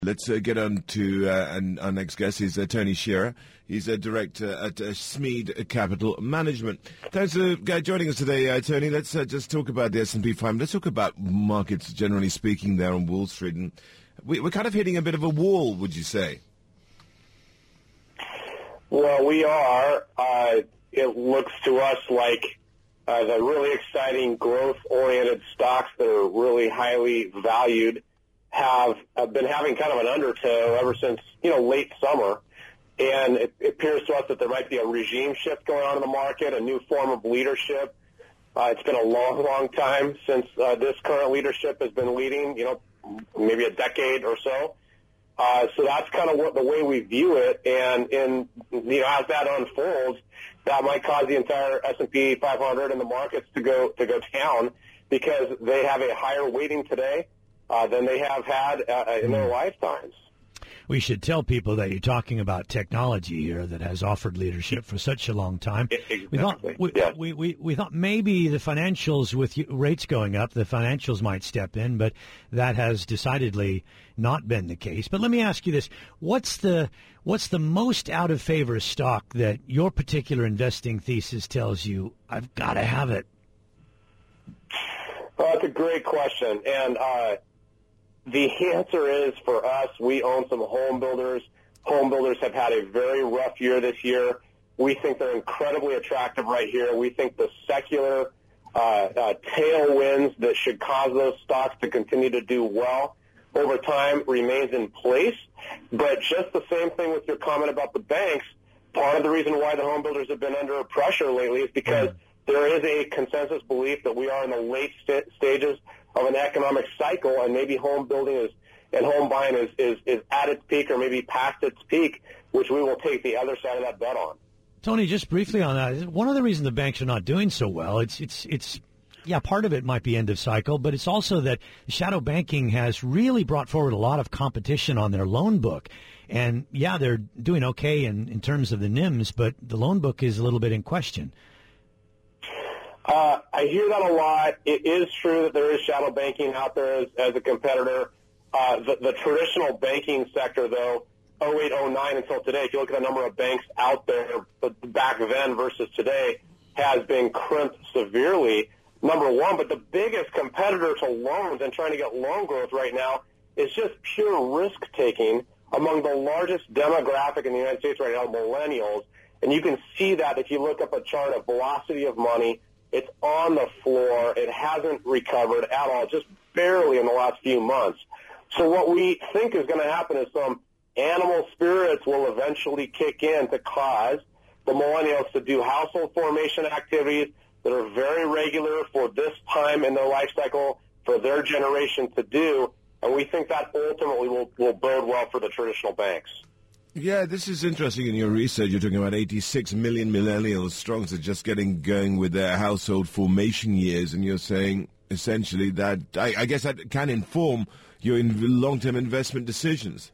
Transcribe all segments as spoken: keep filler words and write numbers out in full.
Let's uh, get on to uh, and our next guest. He's uh, Tony Shearer. He's a director at uh, Smead Capital Management. Thanks for uh, joining us today, uh, Tony. Let's uh, just talk about the S and P five hundred. Let's talk about markets generally speaking there on Wall Street. And we, we're kind of hitting a bit of a wall, would you say? Well, we are. Uh, it looks to us like uh, the really exciting growth-oriented stocks that are really highly valued have, have been having kind of an undertow ever since, you know, late summer. And it, it appears to us that there might be a regime shift going on in the market, a new form of leadership. Uh, it's been a long, long time since uh, this current leadership has been leading, you know, maybe a decade or so. Uh, so that's kind of what the way we view it. And, in, you know, as that unfolds, that might cause the entire S and P five hundred and the markets to go to go down because they have a higher weighting today Uh, than they have had uh, in their lifetimes. We should tell people that you're talking about technology here that has offered leadership for such a long time. Exactly. We thought we, yes. we, we, we thought maybe the financials, with rates going up, the financials might step in, but that has decidedly not been the case. But let me ask you this: what's the what's the most out of favor stock that your particular investing thesis tells you I've got to have it? Well, that's a great question, and uh, the answer is, for us, we own some home builders. Home builders have had a very rough year this year. We think they're incredibly attractive right here. We think the secular uh, uh, tailwinds that should cause those stocks to continue to do well over time remains in place. But just the same thing with your comment about the banks, part of the reason why the home builders have been under pressure lately is because there is a consensus belief that we are in the late st- stages of an economic cycle, and maybe home building is and home buying is, is, is at its peak or maybe past its peak, which we will take the other side of that bet on. Tony, just briefly on that, one of the reasons the banks are not doing so well, it's it's it's yeah, part of it might be end of cycle, but it's also that shadow banking has really brought forward a lot of competition on their loan book. And yeah, they're doing okay in, in terms of the N I Ms, but the loan book is a little bit in question. Uh, I hear that a lot. It is true that there is shadow banking out there as, as a competitor. Uh, the, the traditional banking sector, though, oh eight, oh nine until today, if you look at the number of banks out there back then versus today, has been crimped severely, number one. But the biggest competitor to loans and trying to get loan growth right now is just pure risk-taking among the largest demographic in the United States right now, millennials. And you can see that if you look up a chart of velocity of money. It's on the floor. It hasn't recovered at all, just barely in the last few months. So what we think is going to happen is some animal spirits will eventually kick in to cause the millennials to do household formation activities that are very regular for this time in their life cycle for their generation to do. And we think that ultimately will, will bode well for the traditional banks. Yeah, this is interesting. In your research, you're talking about eighty-six million millennials strong that are just getting going with their household formation years, and you're saying essentially that, I, I guess that can inform your in long-term investment decisions.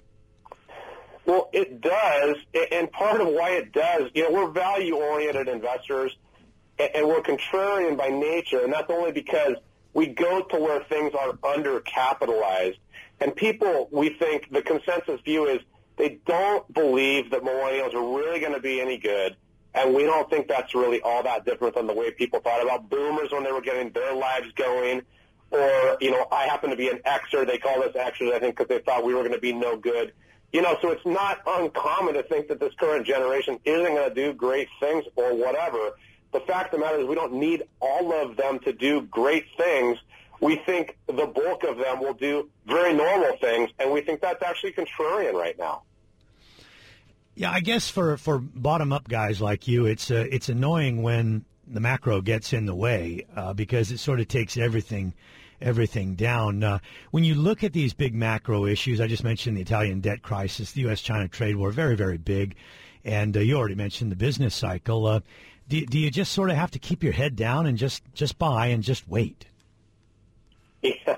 Well, it does, and part of why it does, you know, we're value-oriented investors, and we're contrarian by nature, and that's only because we go to where things are undercapitalized. And people, we think, the consensus view is, they don't believe that millennials are really going to be any good, and we don't think that's really all that different than the way people thought about boomers when they were getting their lives going. Or, you know, I happen to be an Xer. They call us Xers, I think, because they thought we were going to be no good. You know, so it's not uncommon to think that this current generation isn't going to do great things or whatever. The fact of the matter is we don't need all of them to do great things. We think the bulk of them will do very normal things, and we think that's actually contrarian right now. Yeah, I guess for, for bottom-up guys like you, it's uh, it's annoying when the macro gets in the way uh, because it sort of takes everything everything down. Uh, when you look at these big macro issues, I just mentioned the Italian debt crisis, the U S China trade war, very, very big, and uh, you already mentioned the business cycle. Uh, do, do you just sort of have to keep your head down and just, just buy and just wait? Yeah.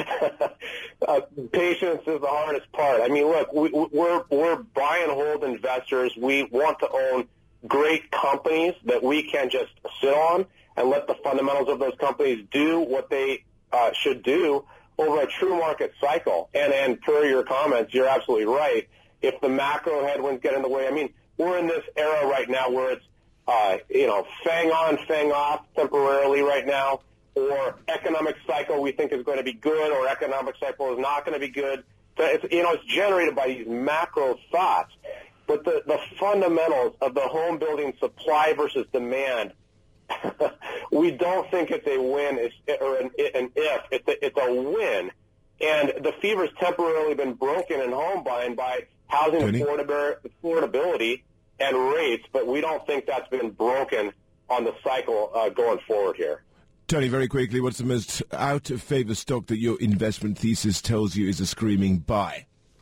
uh, patience is the hardest part. I mean, look, we, we're we're buy and hold investors. We want to own great companies that we can just sit on and let the fundamentals of those companies do what they uh, should do over a true market cycle. And, and per your comments, you're absolutely right. If the macro headwinds get in the way, I mean, we're in this era right now where it's, uh, you know, fang on, fang off temporarily right now, or economic cycle we think is going to be good, or economic cycle is not going to be good. So it's, you know, it's generated by these macro thoughts. But the, the fundamentals of the home building supply versus demand, we don't think it's a win it's, or an, an if. It's a, it's a win. And the fever's temporarily been broken in home buying by housing affordability and rates, but we don't think that's been broken on the cycle uh, going forward here. Tony, very quickly, what's the most out-of-favor stock that your investment thesis tells you is a screaming buy?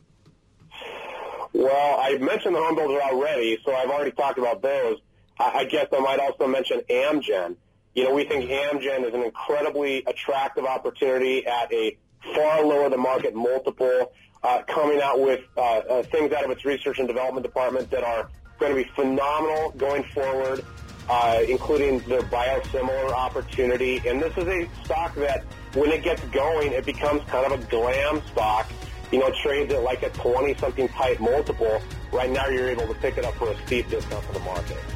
Well, I mentioned the home builder already, so I've already talked about those. I, I guess I might also mention Amgen. You know, we think Amgen is an incredibly attractive opportunity at a far lower than market multiple, uh, coming out with uh, uh, things out of its research and development department that are going to be phenomenal going forward, uh, including their biosimilar opportunity. And this is a stock that, when it gets going, it becomes kind of a glam stock. You know, trades at like a twenty-something type multiple. Right now, you're able to pick it up for a steep discount to the market.